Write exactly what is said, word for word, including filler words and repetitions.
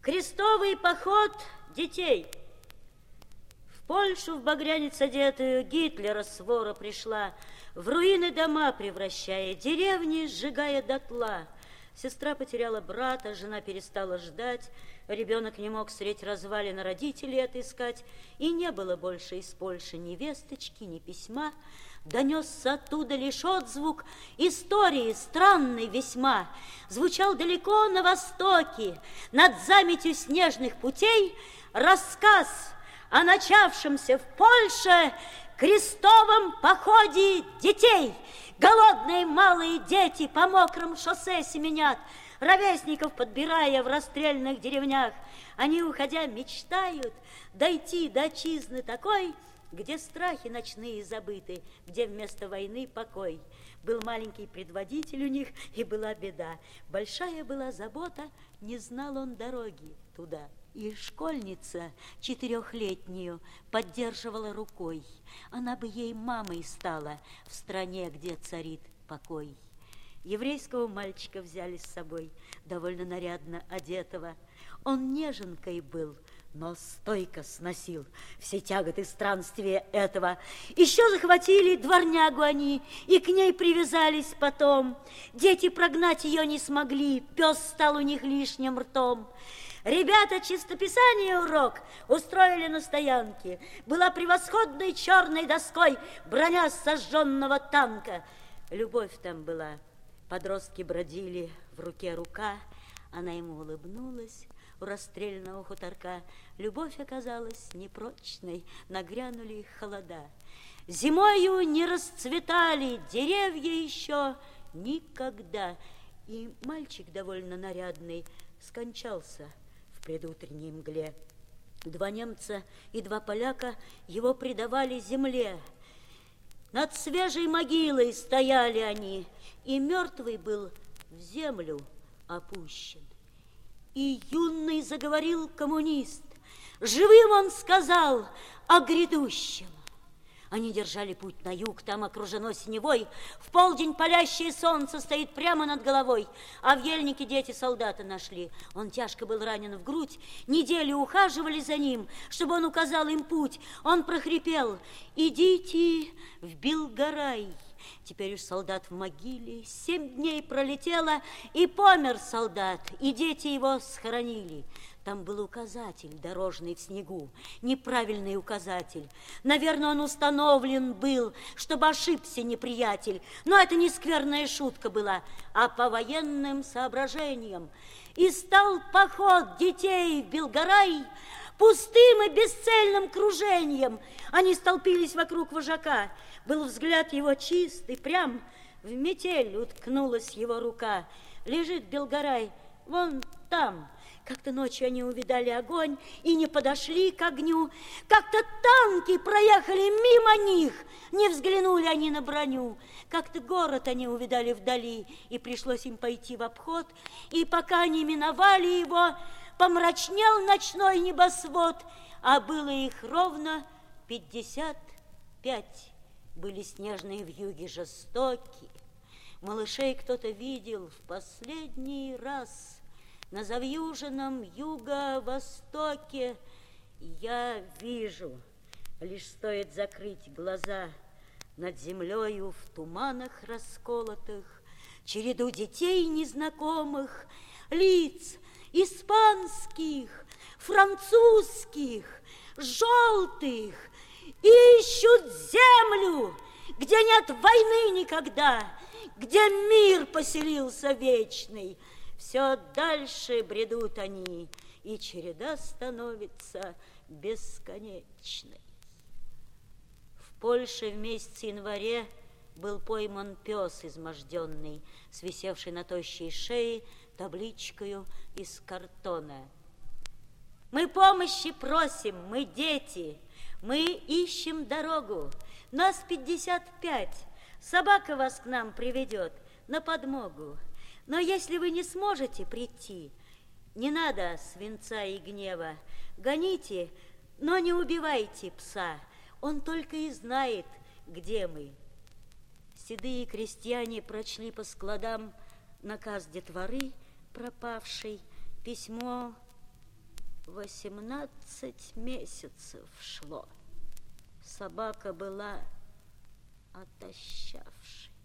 Крестовый поход детей. В Польшу, в багрянец одетую, Гитлера свора пришла, в руины дома превращая, деревни сжигая дотла. Сестра потеряла брата, жена перестала ждать, ребенок не мог средь развалин родителей отыскать, и не было больше из Польши ни весточки, ни письма. Донесся оттуда лишь отзвук истории странной весьма. Звучал далеко на востоке, над заметью снежных путей, рассказ о начавшемся в Польше крестовом походе детей. Голодные малые дети по мокрым шоссе семенят, ровесников подбирая в расстрельных деревнях. Они, уходя, мечтают дойти до отчизны такой, где страхи ночные забыты, где вместо войны покой. Был маленький предводитель у них, и была беда. Большая была забота, не знал он дороги туда. И школьница четырехлетнюю поддерживала рукой. Она бы ей мамой стала в стране, где царит покой. Еврейского мальчика взяли с собой, довольно нарядно одетого. Он неженкой был, но стойко сносил все тяготы странствия этого. Еще захватили дворнягу они, и к ней привязались потом. Дети прогнать ее не смогли, пес стал у них лишним ртом. Ребята чистописания урок устроили на стоянке. Была превосходной черной доской броня сожженного танка. Любовь там была. Подростки бродили, в руке рука. Она ему улыбнулась у расстрельного хуторка. Любовь оказалась непрочной, нагрянули холода. Зимою не расцветали деревья еще никогда. И мальчик довольно нарядный скончался в предутренней мгле. Два немца и два поляка его предавали земле. Над свежей могилой стояли они, и мертвый был в землю опущен. И юный заговорил коммунист, живым он сказал о грядущем. Они держали путь на юг, там окружено синевой. В полдень палящее солнце стоит прямо над головой, а в ельнике дети солдата нашли. Он тяжко был ранен в грудь, неделю ухаживали за ним, чтобы он указал им путь. Он прохрипел: идите в Белгорай. Теперь уж солдат в могиле, семь дней пролетело, и помер солдат, и дети его схоронили. Там был указатель, дорожный в снегу, неправильный указатель. Наверное, он установлен был, чтобы ошибся неприятель. Но это не скверная шутка была, а по военным соображениям. И стал поход детей в Белгорай пустым и бесцельным кружением. Они столпились вокруг вожака. Был взгляд его чистый, прям в метель уткнулась его рука. Лежит Белгорай вон там. Как-то ночью они увидали огонь и не подошли к огню. Как-то танки проехали мимо них, не взглянули они на броню. Как-то город они увидали вдали, и пришлось им пойти в обход. И пока они миновали его, помрачнел ночной небосвод, а было их ровно пятьдесят пять. Были снежные вьюги жестокие. Малышей кто-то видел в последний раз на завьюженном юго-востоке. Я вижу, лишь стоит закрыть глаза, над землею в туманах расколотых череду детей незнакомых, лиц испанских, французских, желтых, ищут землю, где нет войны никогда, где мир поселился вечный. Все дальше бредут они, и череда становится бесконечной. В Польше в месяце январе был пойман пес изможденный, с висевшей на тощей шее табличкою из картона. Мы помощи просим, мы дети, мы ищем дорогу. Нас пятьдесят пять, собака вас к нам приведет на подмогу. Но если вы не сможете прийти, не надо свинца и гнева. Гоните, но не убивайте пса. Он только и знает, где мы. Седые крестьяне прочли по складам наказ детворы пропавшей, письмо Восемнадцать месяцев шло. Собака была отощавшей.